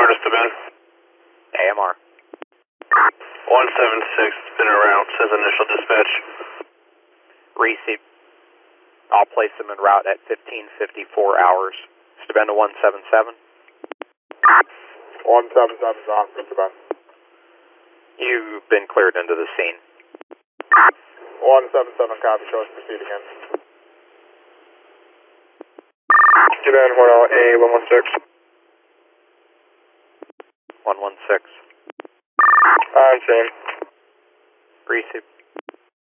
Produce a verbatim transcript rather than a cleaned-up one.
R to Ben. A M R. one seven six, been around, says initial dispatch. Receive. I'll place them en route at fifteen fifty-four hours. Mister Ben to one seven seven. one seven seven is off, Mister Ben. You've been cleared into the scene. one seven seven, copy, show us proceed again. Mister Ben, one A one one six. one one six. I'm same. Receive.